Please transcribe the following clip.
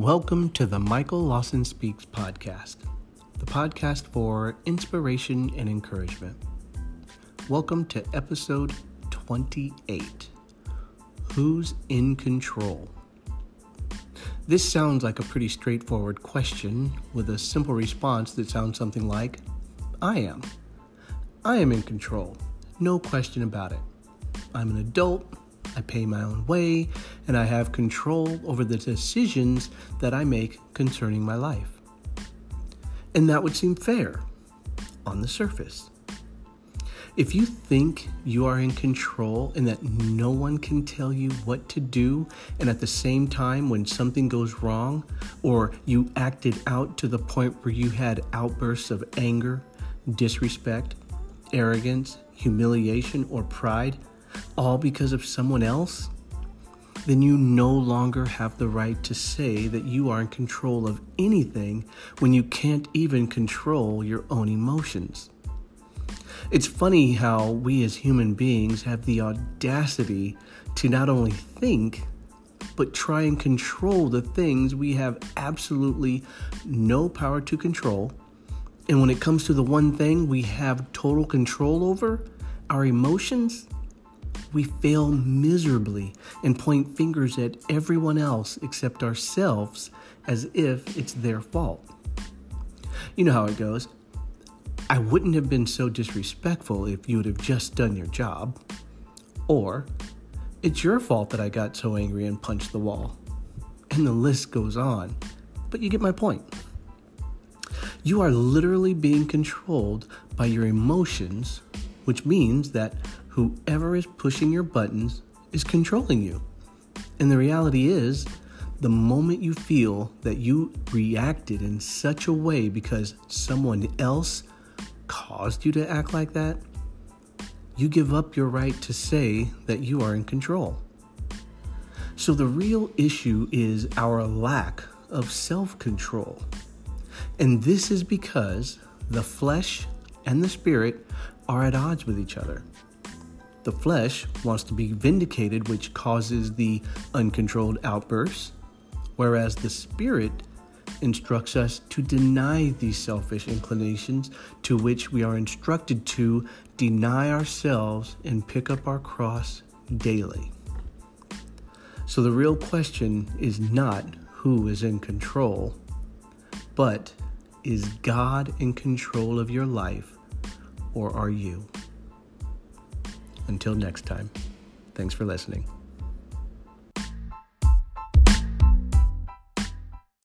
Welcome to the Michael Lawson Speaks podcast, the podcast for inspiration and encouragement. Welcome to episode 28, Who's in Control? This sounds like a pretty straightforward question with a simple response that sounds something like, I am. I am in control, no question about it. I'm an adult, I pay my own way, and I have control over the decisions that I make concerning my life. And that would seem fair on the surface. If you think you are in control and that no one can tell you what to do, and at the same time when something goes wrong, or you acted out to the point where you had outbursts of anger, disrespect, arrogance, humiliation, or pride, all because of someone else, then you no longer have the right to say that you are in control of anything when you can't even control your own emotions. It's funny how we as human beings have the audacity to not only think, but try and control the things we have absolutely no power to control. And when it comes to the one thing we have total control over, our emotions, we fail miserably and point fingers at everyone else except ourselves as if it's their fault. You know how it goes. I wouldn't have been so disrespectful if you would have just done your job. Or, it's your fault that I got so angry and punched the wall. And the list goes on. But you get my point. You are literally being controlled by your emotions, which means that whoever is pushing your buttons is controlling you. And the reality is, the moment you feel that you reacted in such a way because someone else caused you to act like that, you give up your right to say that you are in control. So the real issue is our lack of self-control. And this is because the flesh and the spirit are at odds with each other. The flesh wants to be vindicated, which causes the uncontrolled outbursts, whereas the spirit instructs us to deny these selfish inclinations to which we are instructed to deny ourselves and pick up our cross daily. So the real question is not who is in control, but is God in control of your life, or are you? Until next time, thanks for listening.